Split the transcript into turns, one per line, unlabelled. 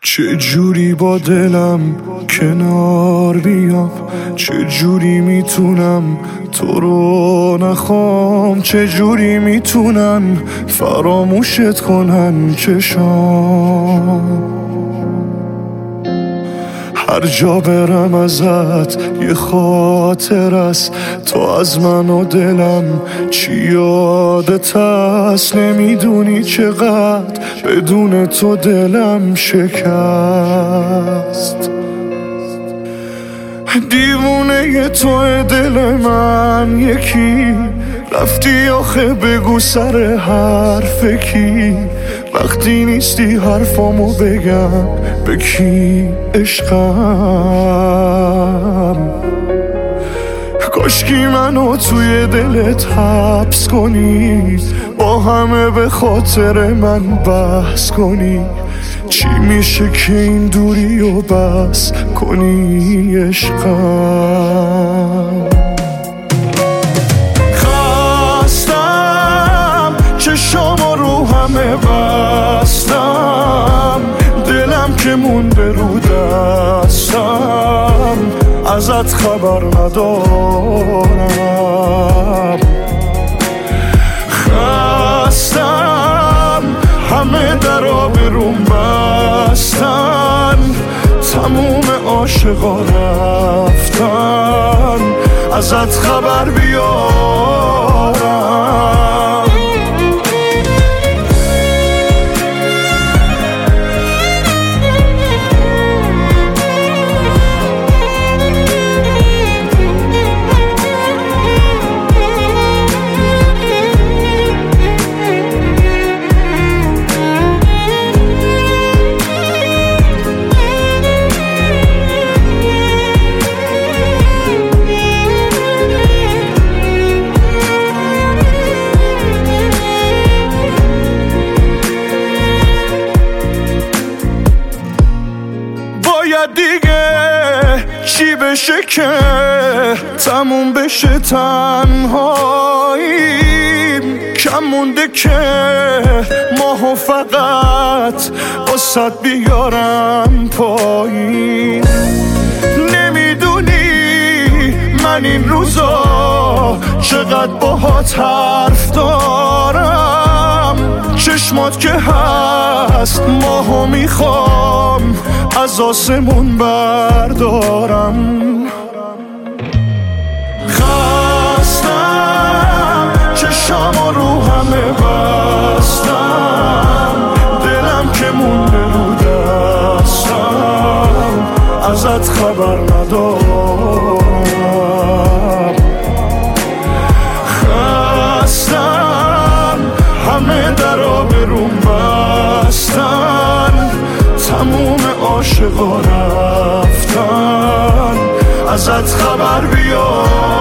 چه جوری با دلم کنار بیام، چه جوری میتونم تو رو نخوام، چه جوری میتونن فراموشت کنن چشام. هر جا برم ازت یه خاطر است، تو از من و دلم چی یادت هست. نمیدونی چقدر بدون تو دلم شکست. دیوونه تو دل من یکی، رفتی آخه بگو سر حرف کی. وقتی نیستی حرفامو بگم به کی عشقم. کاشکی منو توی دلت حبس کنی، با همه به خاطر من بحث کنی. چی میشه که این دوری و بس کنی عشقم. خستم چشامو رو همه بستم، دلم که مونده رو دستم، ازت خبر ندارم. خستم همه درا بروم بستن، تموم عاشقا رفتن، ازت خبر بیارم. دیگه چی بشه که تموم بشه تنهاییم؟ کم مونده که ماهو فقط واسه بیارم پایین. نمیدونی من این روزا چقدر باهات حرف دارم. چشمات که هست ماهو میخوام از آسمون بردارم. خستم چشامو رو همه بستم، دلم که مونده رو دستم، ازت خبر ندارم. خستم همه درا بروم بستن، تموم عاشقا رفتن، ازت خبر بیار.